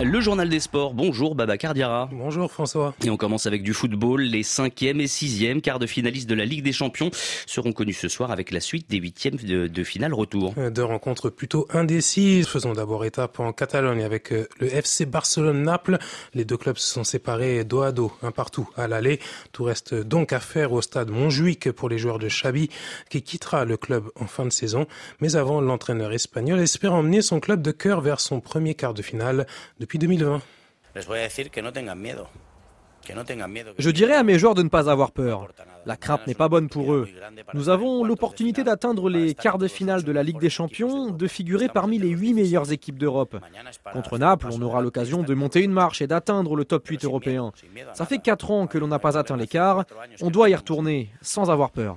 Le journal des sports, bonjour Babacar Diarra. Bonjour François. Et on commence avec du football. Les 5e et 6e quarts de finalistes de la Ligue des Champions seront connus ce soir avec la suite des 8e de finale retour. 2 rencontres plutôt indécises. Faisons d'abord étape en Catalogne avec le FC Barcelone-Naples. Les deux clubs se sont séparés dos à dos, un partout à l'aller. Tout reste donc à faire au stade Montjuïc pour les joueurs de Xavi qui quittera le club en fin de saison. Mais avant, l'entraîneur espagnol espère emmener son club de cœur vers son premier quart de finale depuis 2020. Je dirais à mes joueurs de ne pas avoir peur. La crainte n'est pas bonne pour eux. Nous avons l'opportunité d'atteindre les quarts de finale de la Ligue des Champions, de figurer parmi les 8 meilleures équipes d'Europe. Contre Naples, on aura l'occasion de monter une marche et d'atteindre le top 8 européen. Ça fait 4 ans que l'on n'a pas atteint les quarts. On doit y retourner sans avoir peur.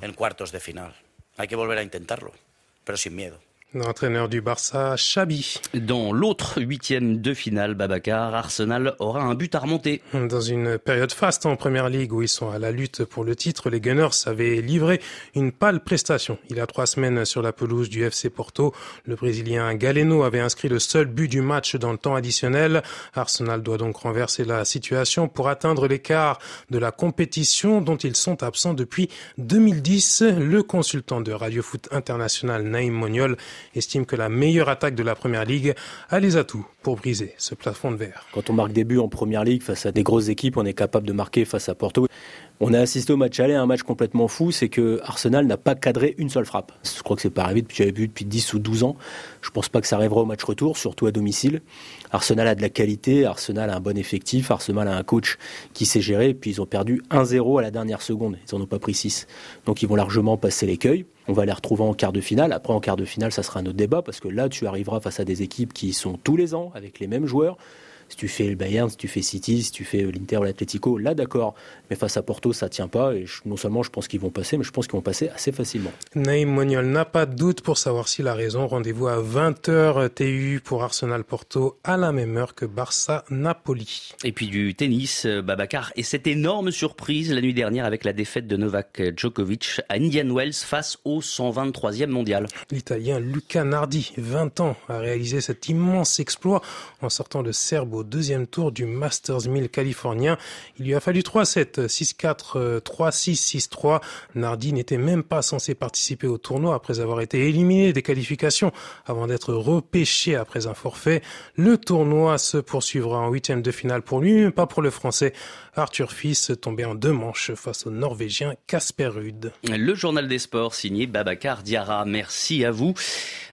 L'entraîneur du Barça, Xavi. Dans l'autre 8e de finale, Babacar, Arsenal aura un but à remonter. Dans une période faste en Première Ligue où ils sont à la lutte pour le titre, les Gunners avaient livré une pâle prestation. Il y a 3 semaines sur la pelouse du FC Porto, le Brésilien Galeno avait inscrit le seul but du match dans le temps additionnel. Arsenal doit donc renverser la situation pour atteindre les quarts de la compétition dont ils sont absents depuis 2010. Le consultant de Radio Foot International, Naïm Moniol, estime que la meilleure attaque de la Première Ligue a les atouts pour briser ce plafond de verre. Quand on marque des buts en Première Ligue face à des grosses équipes, on est capable de marquer face à Porto. On a assisté au match aller, un match complètement fou, c'est que Arsenal n'a pas cadré une seule frappe. Je crois que c'est pas arrivé depuis 10 ou 12 ans. Je pense pas que ça arrivera au match retour, surtout à domicile. Arsenal a de la qualité, Arsenal a un bon effectif, Arsenal a un coach qui sait gérer, et puis ils ont perdu 1-0 à la dernière seconde. Ils en ont pas pris 6. Donc ils vont largement passer l'écueil. On va les retrouver en quart de finale. Après, en quart de finale, ça sera un autre débat, parce que là, tu arriveras face à des équipes qui sont tous les ans, avec les mêmes joueurs. Si tu fais le Bayern, si tu fais City, si tu fais l'Inter ou l'Atlético, là d'accord. Mais face à Porto, ça tient pas. Et non seulement je pense qu'ils vont passer, mais je pense qu'ils vont passer assez facilement. Naïm Moniol n'a pas de doute pour savoir s'il a raison. Rendez-vous à 20h TU pour Arsenal-Porto à la même heure que Barça-Napoli. Et puis du tennis, Babacar. Et cette énorme surprise la nuit dernière avec la défaite de Novak Djokovic à Indian Wells face au 123e mondial. L'Italien Luca Nardi, 20 ans, a réalisé cet immense exploit en sortant le Serbe au deuxième tour du Masters 1000 californien. Il lui a fallu 3-7, 6-4, 3-6, 6-3. Nardi n'était même pas censé participer au tournoi après avoir été éliminé des qualifications avant d'être repêché après un forfait. Le tournoi se poursuivra en 8e de finale pour lui, mais pas pour le Français. Arthur Fils tombé en 2 manches face au Norvégien Casper Ruud. Le journal des sports signé Babacar Diarra. Merci à vous.